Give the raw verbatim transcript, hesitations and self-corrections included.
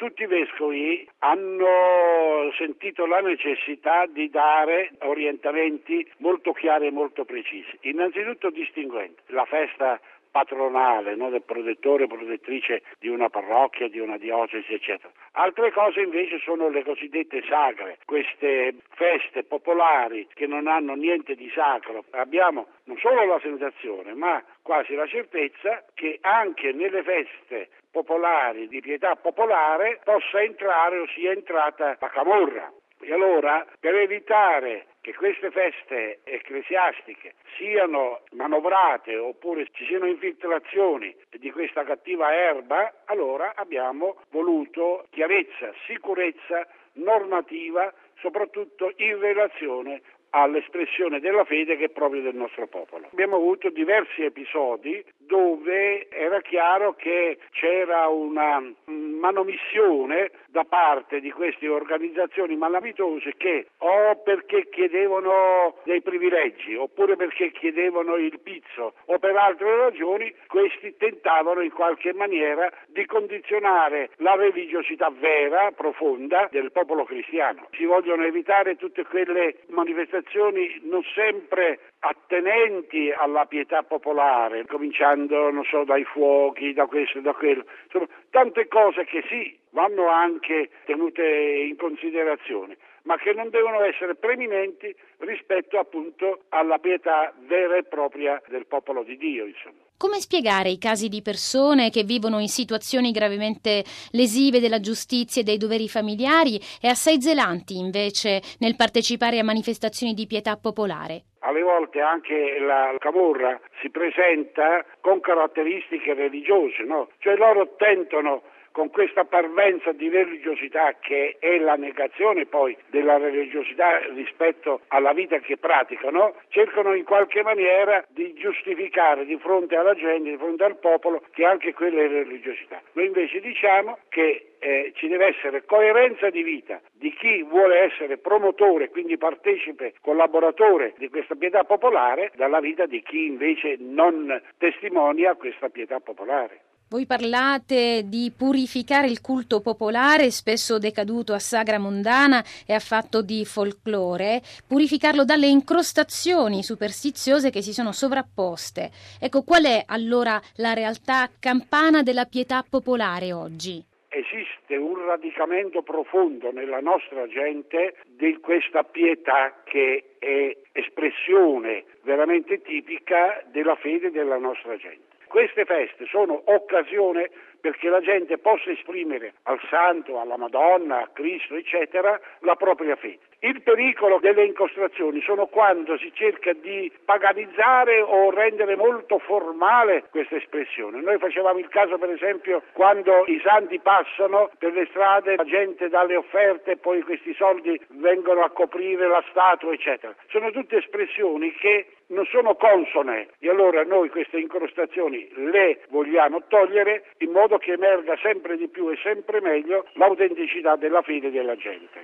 tutti i vescovi hanno sentito la necessità di dare orientamenti molto chiari e molto precisi, innanzitutto distinguendo la festa patronale, no, del protettore o protettrice di una parrocchia, di una diocesi, eccetera. Altre cose invece sono le cosiddette sagre, queste feste popolari che non hanno niente di sacro. Abbiamo non solo la sensazione, ma quasi la certezza che anche nelle feste popolari, di pietà popolare, possa entrare o sia entrata la camorra. E allora, per evitare che queste feste ecclesiastiche siano manovrate oppure ci siano infiltrazioni di questa cattiva erba, allora abbiamo voluto chiarezza, sicurezza normativa, soprattutto in relazione all'espressione della fede che è proprio del nostro popolo. Abbiamo avuto diversi episodi dove era chiaro che c'era una manomissione da parte di queste organizzazioni malavitose che o perché chiedevano dei privilegi oppure perché chiedevano il pizzo o per altre ragioni, questi tentavano in qualche maniera di condizionare la religiosità vera, profonda del popolo cristiano. Si vogliono evitare tutte quelle manifestazioni non sempre attenenti alla pietà popolare, cominciando, non so, dai fuochi, da questo e da quello, insomma, tante cose che sì, vanno anche tenute in considerazione, ma che non devono essere preminenti rispetto appunto alla pietà vera e propria del popolo di Dio, insomma. Come spiegare i casi di persone che vivono in situazioni gravemente lesive della giustizia e dei doveri familiari e assai zelanti invece nel partecipare a manifestazioni di pietà popolare? Alle volte anche la camorra si presenta con caratteristiche religiose, no? Cioè loro tentano con questa parvenza di religiosità che è la negazione poi della religiosità rispetto alla vita che praticano, cercano in qualche maniera di giustificare di fronte alla gente, di fronte al popolo, che anche quella è religiosità. Noi invece diciamo che eh, ci deve essere coerenza di vita di chi vuole essere promotore, quindi partecipe, collaboratore di questa pietà popolare, dalla vita di chi invece non testimonia questa pietà popolare. Voi parlate di purificare il culto popolare, spesso decaduto a sagra mondana e a fatto di folklore, purificarlo dalle incrostazioni superstiziose che si sono sovrapposte. Ecco, qual è allora la realtà campana della pietà popolare oggi? Esiste un radicamento profondo nella nostra gente di questa pietà che è espressione veramente tipica della fede della nostra gente. Queste feste sono occasione perché la gente possa esprimere al Santo, alla Madonna, a Cristo, eccetera, la propria fede. Il pericolo delle incostrazioni sono quando si cerca di paganizzare o rendere molto formale questa espressione. Noi facevamo il caso, per esempio, quando i santi passano per le strade, la gente dà le offerte e poi questi soldi vengono a coprire la statua, eccetera. Sono tutte espressioni che non sono consone e allora noi queste incrostazioni le vogliamo togliere in modo che emerga sempre di più e sempre meglio l'autenticità della fede della gente.